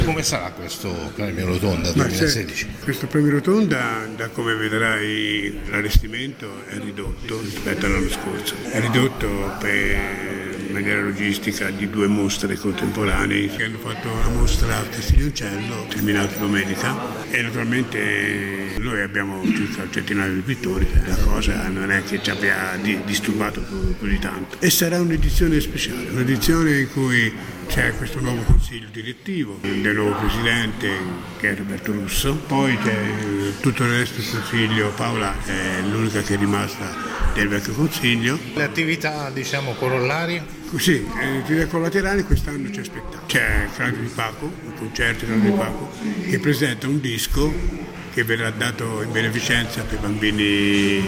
Come sarà questo premio Rotonda 2016? Questo premio Rotonda, da come vedrai, l'allestimento è ridotto rispetto all'anno scorso. È ridotto in maniera logistica di 2 mostre contemporanee che hanno fatto la mostra a Castiglioncello, terminata domenica, e naturalmente noi abbiamo circa un centinaio di pittori. La cosa non è che ci abbia disturbato più di tanto. E sarà un'edizione speciale, un'edizione in cui c'è questo nuovo consiglio direttivo del nuovo presidente che è Roberto Russo, poi c'è tutto il resto del consiglio. Paola è l'unica che è rimasta del vecchio consiglio. Le attività corollarie? Sì, attività collaterali quest'anno ci aspettiamo. C'è Claudio Di Paco, un concerto di Claudio Di Paco, che presenta un disco che verrà dato in beneficenza per bambini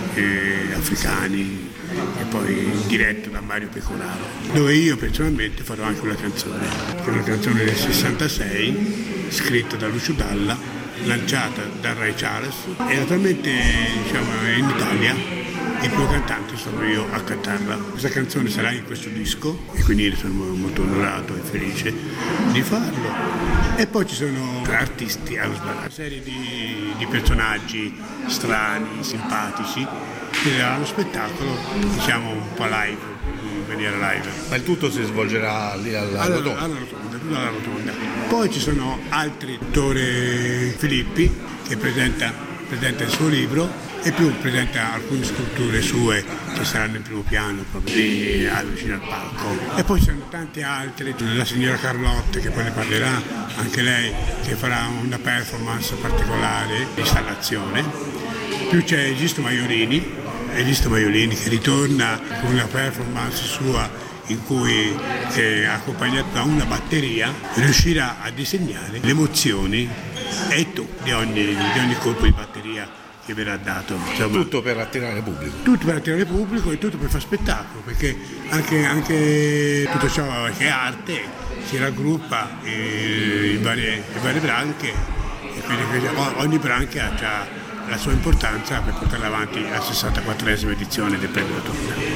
africani, e poi diretto da Mario Pecoraro, dove io personalmente farò anche una canzone, che è una canzone del 66, scritta da Lucio Dalla, lanciata da Ray Charles, e naturalmente in Italia il primo cantante sono io a cantarla. Questa canzone sarà in questo disco e quindi sono molto onorato e felice di farlo. E poi ci sono artisti allo sbaraglio, una serie di personaggi strani, simpatici, che daranno spettacolo, un po' live, in maniera live. Ma il tutto si svolgerà lì alla Rotonda? Alla Rotonda. Poi ci sono altri, l'autore Filippi, che presenta il suo libro, e più presenta alcune sculture sue che saranno in primo piano proprio lì vicino al palco. E poi ci sono tante altre, la signora Carlotte, che poi ne parlerà anche lei, che farà una performance particolare di installazione. Più c'è Egisto Maiolini che ritorna con una performance sua in cui, accompagnato da una batteria, riuscirà a disegnare le emozioni di ogni colpo di batteria che verrà dato. Tutto per attirare pubblico. Tutto per attirare pubblico e tutto per fare spettacolo, perché anche tutto ciò che è arte si raggruppa in varie branche, e quindi ogni branca ha la sua importanza per portare avanti la 64esima edizione del Premio Rotonda.